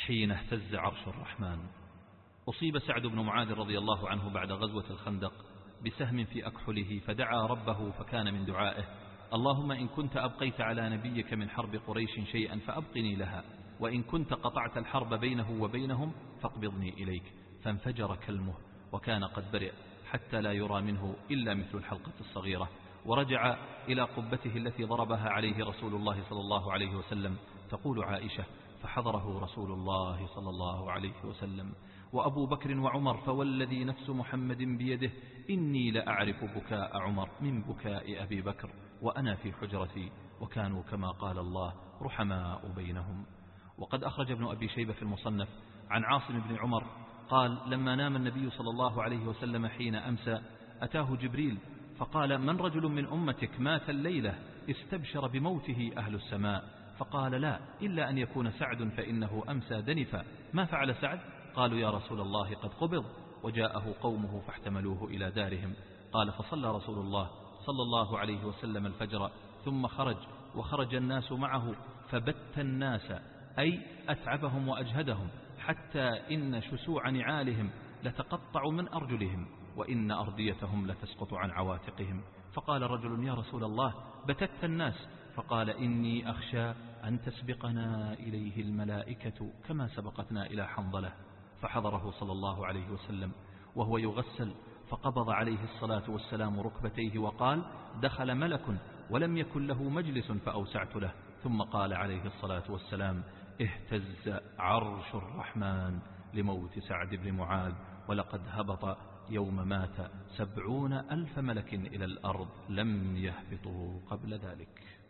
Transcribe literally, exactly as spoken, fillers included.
حين اهتز عرش الرحمن. أصيب سعد بن معاذ رضي الله عنه بعد غزوة الخندق بسهم في أكحله، فدعا ربه فكان من دعائه: اللهم إن كنت أبقيت على نبيك من حرب قريش شيئا فأبقني لها، وإن كنت قطعت الحرب بينه وبينهم فاقبضني إليك. فانفجر كلمه وكان قد برئ حتى لا يرى منه إلا مثل الحلقة الصغيرة، ورجع إلى قبته التي ضربها عليه رسول الله صلى الله عليه وسلم. تقول عائشة: فحضره رسول الله صلى الله عليه وسلم وأبو بكر وعمر، فوالذي نفس محمد بيده إني لأعرف بكاء عمر من بكاء أبي بكر وأنا في حجرتي، وكانوا كما قال الله رحماء بينهم. وقد أخرج ابن أبي شيبة في المصنف عن عاصم بن عمر قال: لما نام النبي صلى الله عليه وسلم حين أمسى أتاه جبريل فقال: من رجل من أمتك مات الليلة استبشر بموته أهل السماء؟ فقال: لا، إلا أن يكون سعد فإنه أمسى دنفا. ما فعل سعد؟ قالوا: يا رسول الله قد قبض. وجاءه قومه فاحتملوه إلى دارهم. قال: فصلى رسول الله صلى الله عليه وسلم الفجر ثم خرج، وخرج الناس معه، فبت الناس أي أتعبهم وأجهدهم، حتى إن شسوع نعالهم لتقطع من أرجلهم، وإن أرديتهم لتسقط عن عواتقهم. فقال رجل: يا رسول الله بتت الناس. فقال: إني أخشى أن تسبقنا إليه الملائكة كما سبقتنا إلى حنظلة. فحضره صلى الله عليه وسلم وهو يغسل، فقبض عليه الصلاة والسلام ركبتيه وقال: دخل ملك ولم يكن له مجلس فأوسعت له. ثم قال عليه الصلاة والسلام: اهتز عرش الرحمن لموت سعد بن معاذ، ولقد هبط يوم مات سبعون ألف ملك إلى الأرض لم يهبطوا قبل ذلك.